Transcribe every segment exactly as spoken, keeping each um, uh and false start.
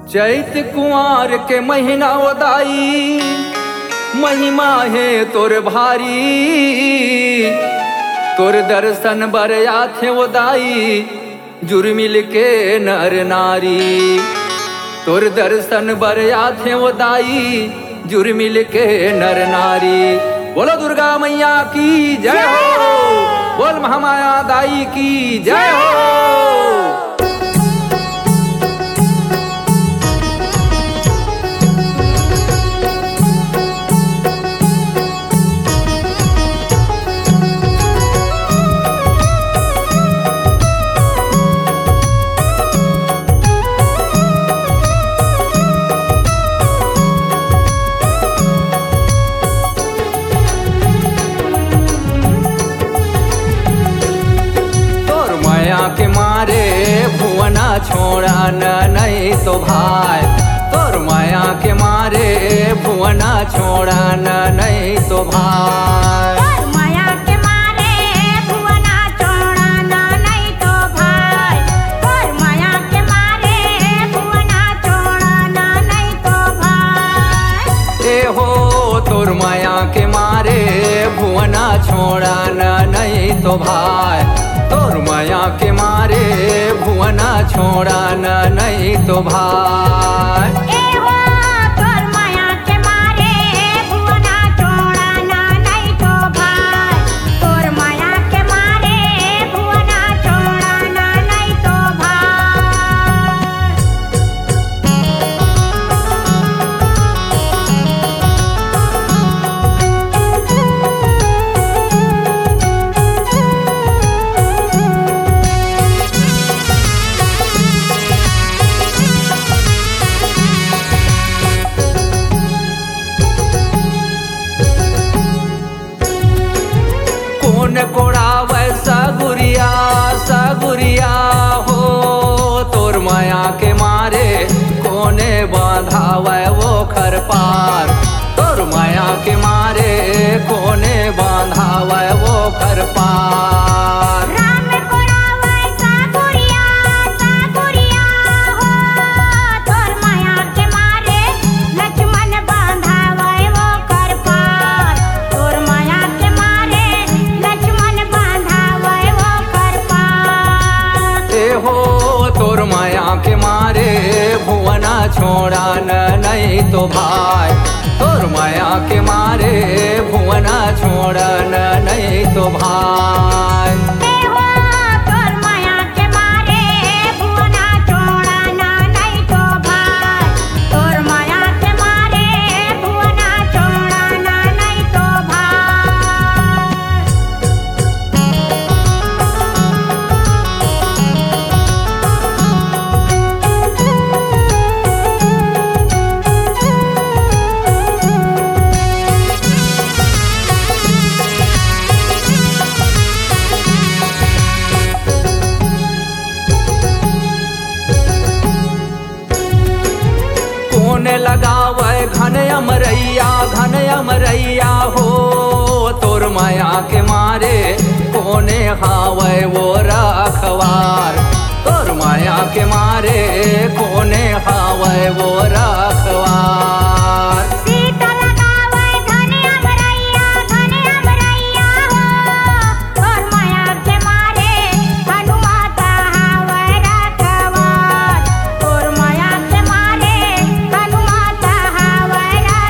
चैत कुंवर के महीना ओदाई, महिमा है तोर भारी। तोर दर्शन बरया थे ओदाई, जुर्मिल के नर नारी। तोर दर्शन बरया थे ओदाई, जुर्मिल के नर नारी। बोलो दुर्गा मैया की जय हो, बोल महामाया दाई की जय हो। के मारे भुवना छोड़ा न नहीं तो भाई। तोर माया के मारे भुवना छोड़ा न नहीं तो भाई। तोर माया के मारे भुवना छोड़ा न नहीं तो भाई। तोर माया के मारे भुवना छोड़ा न नहीं तो भाई। ए हो तोर माया के मारे भुवना छोड़ा न नहीं तो भाई। तोर माया के मारे भुवना छोड़ा न नहीं तो भाई। ए हो तोर माया के मारे भुवना छोड़ा न नहीं तो भाई। तोर माया के मारे भुवना छोड़ा न नहीं तो कौन कोड़ावे सगुरिया सगुरिया हो। तोर माया के मारे कोने बांधावे वो खर पार। तोर माया के मारे कोने बांधावे वो खर पार। राम कोड़ावे सगुरिया सगुरिया हो। तोर माया के मारे लक्ष्मण बांधावे वो खर पार। तोर माया के मारे लक्ष्मण बांधावे वो खर पार। ए हो तोर माया के मारे भुवना छोड़ा न नहीं तो भाई। तोर माया के मारे भुवना छोड़ा न नहीं तो भाई। ए हो तोर माया के मारे भुवना छोड़ा न नहीं तो भाई। तोर माया के मारे भुवना छोड़ा न नहीं तो भाई। कौन लगावे घन अमरैया घन अमरैया हो। तोर माया के मारे कोने हावे वो रखवार। तोर माया के मारे कोने हावे वो रखवार। सीता लगावे घन अमरैया घन अमरैया हो। तोर माया के मारे हनुमाता हावे रखवार। तोर माया के मारे हनुमाता हावे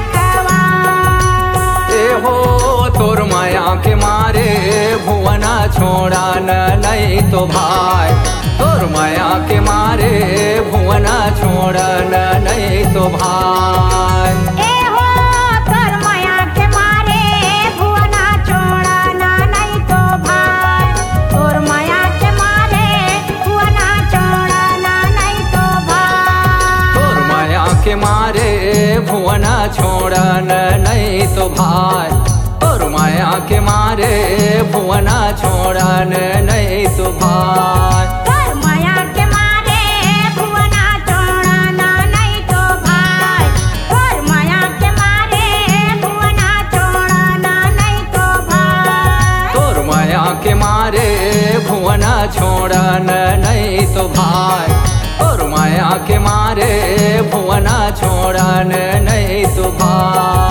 रखवार। ए हो तोर माया के मारे भुवना छोड़ा न नहीं तो भाई। तोर माया के मारे भुवना छोड़ा न नहीं तो भाई। ए हो तोर माया के मारे भुवना छोड़ा न नहीं तो भाई। तोर माया के मारे भुवना छोड़ा न नहीं तो भाई। तोर माया के मारे भुवना छोड़ा न नहीं तो भाई। तोर माया के मारे भुवना छोड़ा न नहीं तो भाई। तोर माया के मारे भुवना छोड़ा न नहीं तो भाई। तोर माया के मारे भुवना छोड़ा न नहीं तो भाई। तोर माया के मारे भुवना छोड़ा न नहीं तो भाई। तोर माया के मारे भुवना छोड़ा न नहीं तो भाई।